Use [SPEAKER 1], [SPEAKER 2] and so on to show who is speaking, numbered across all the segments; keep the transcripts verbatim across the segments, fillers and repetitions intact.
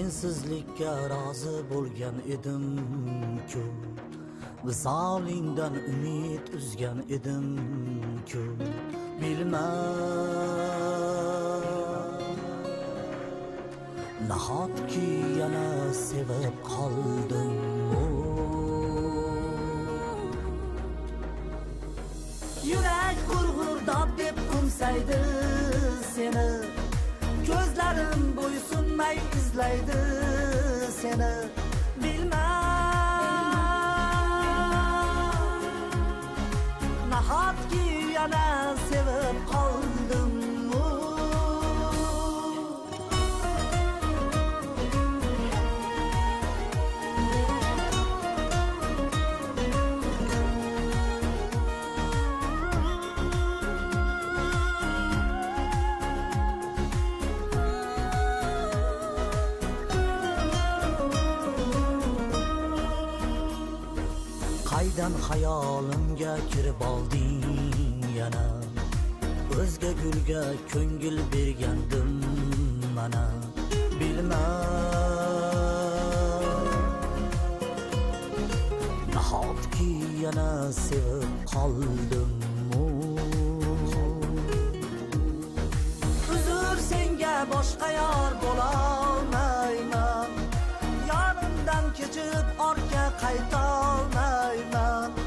[SPEAKER 1] sensizlikka rozi bo'lgan edim-ku, visolingdan umid uzgan edim-ku, bilmam nahotki yana sevib qoldim. Yurak gurgurdab deb qo'msaydi seni, ko'zlarim bo'ysunmay izlaydi seni, bilmam nahotki yana sevib qoldim. Qaydan xayolimga kirib olding yana, o'zga gulga ko'ngil bergandim mana, bilmam nahotki yana sevib qoldim. Uzr, senga boshqa yor bo'lolmayman, yonimdan kechib orqa qaytolmayman,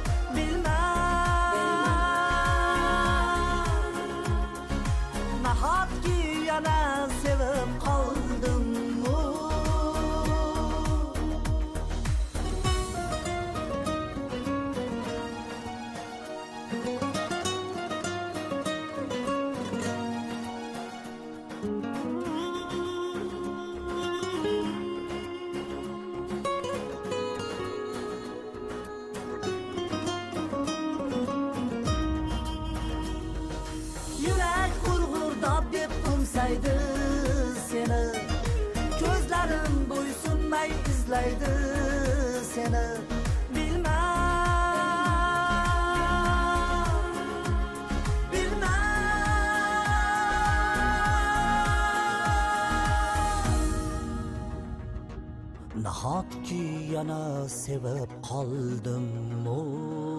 [SPEAKER 1] bilmam nahotki yana sevib qoldim. Yurak gurgurdab deb qo'msaydi seni, ko'zlarim bo'ysunmay izlaydi seni, bilmam bilmam nahotki yana sevib qoldim.